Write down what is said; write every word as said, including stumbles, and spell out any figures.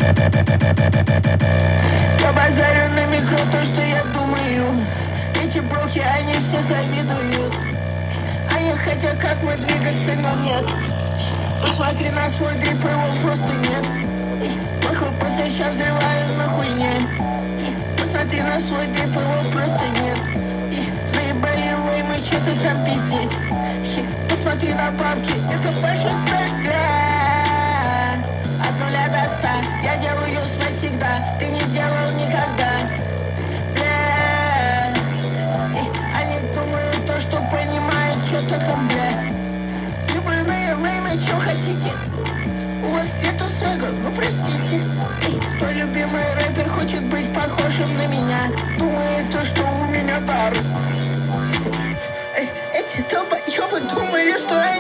Я базарю на микро то, что я думаю. Эти броки, они все завидуют. Они хотят, как мы двигаться, но нет. Посмотри на свой дрип, его просто нет. Похлопаться, ща взрываю на хуйне. Посмотри на свой дрип, его просто нет. Заебали леймы, что-то там пиздеть. Посмотри на бабки, это большинство. От нуля до ста я делаю свой всегда. Ты не делал никогда. Бля. Они думают то, что понимают, что-то там, бля. Ебаные леймы, что хотите? У вас нету сэга, ну простите. Твой любимый рэпер хочет быть похожим на меня. Думает то, что у меня дар. Эти долбоёбы думают, что они